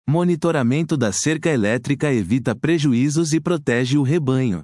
Monitoramento da cerca elétrica evita prejuízos e protege o rebanho.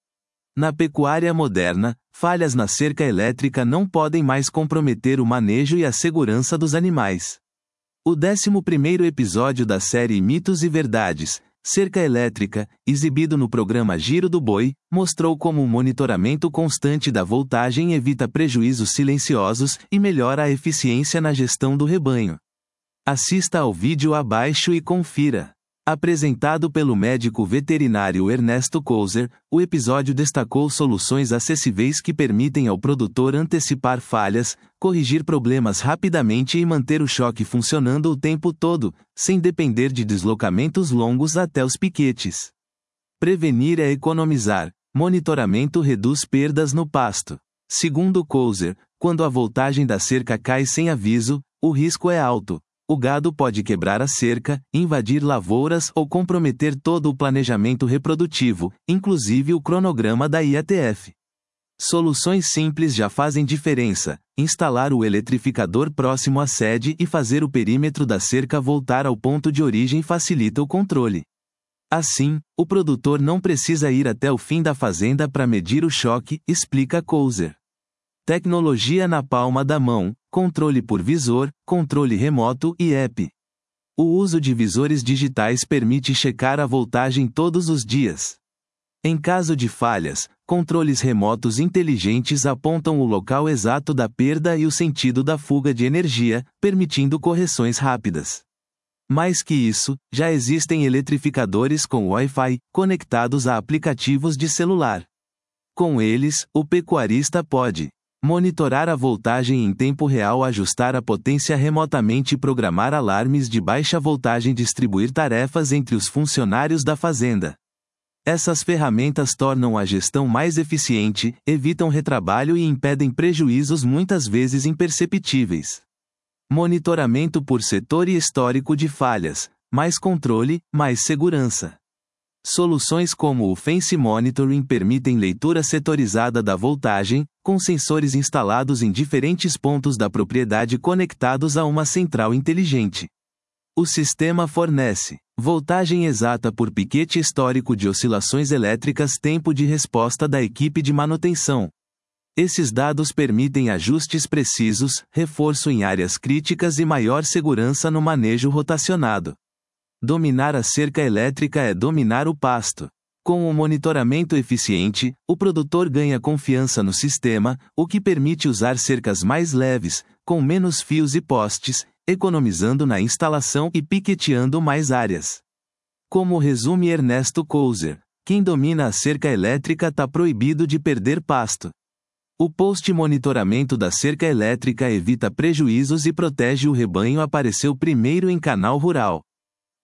Na pecuária moderna, falhas na cerca elétrica não podem mais comprometer o manejo e a segurança dos animais. O 11º episódio da série Mitos e Verdades, Cerca Elétrica, exibido no programa Giro do Boi, mostrou como o monitoramento constante da voltagem evita prejuízos silenciosos e melhora a eficiência na gestão do rebanho. Assista ao vídeo abaixo e confira. Apresentado pelo médico veterinário Ernesto Kouser, o episódio destacou soluções acessíveis que permitem ao produtor antecipar falhas, corrigir problemas rapidamente e manter o choque funcionando o tempo todo, sem depender de deslocamentos longos até os piquetes. Prevenir é economizar. Monitoramento reduz perdas no pasto. Segundo Kouser, quando a voltagem da cerca cai sem aviso, o risco é alto. O gado pode quebrar a cerca, invadir lavouras ou comprometer todo o planejamento reprodutivo, inclusive o cronograma da IATF. Soluções simples já fazem diferença. Instalar o eletrificador próximo à sede e fazer o perímetro da cerca voltar ao ponto de origem facilita o controle. Assim, o produtor não precisa ir até o fim da fazenda para medir o choque, explica Kouser. Tecnologia na palma da mão, controle por visor, controle remoto e app. O uso de visores digitais permite checar a voltagem todos os dias. Em caso de falhas, controles remotos inteligentes apontam o local exato da perda e o sentido da fuga de energia, permitindo correções rápidas. Mais que isso, já existem eletrificadores com Wi-Fi, conectados a aplicativos de celular. Com eles, o pecuarista pode monitorar a voltagem em tempo real, ajustar a potência remotamente e programar alarmes de baixa voltagem, distribuir tarefas entre os funcionários da fazenda. Essas ferramentas tornam a gestão mais eficiente, evitam retrabalho e impedem prejuízos muitas vezes imperceptíveis. Monitoramento por setor e histórico de falhas, mais controle, mais segurança. Soluções como o Fence Monitoring permitem leitura setorizada da voltagem, com sensores instalados em diferentes pontos da propriedade conectados a uma central inteligente. O sistema fornece voltagem exata por piquete, histórico de oscilações elétricas, tempo de resposta da equipe de manutenção. Esses dados permitem ajustes precisos, reforço em áreas críticas e maior segurança no manejo rotacionado. Dominar a cerca elétrica é dominar o pasto. Com o monitoramento eficiente, o produtor ganha confiança no sistema, o que permite usar cercas mais leves, com menos fios e postes, economizando na instalação e piqueteando mais áreas. Como resume Ernesto Kouser, quem domina a cerca elétrica está proibido de perder pasto. O post-monitoramento da cerca elétrica evita prejuízos e protege o rebanho. Apareceu primeiro em Canal Rural.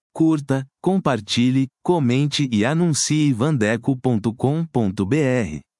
Curta, compartilhe, comente e anuncie vandeco.com.br.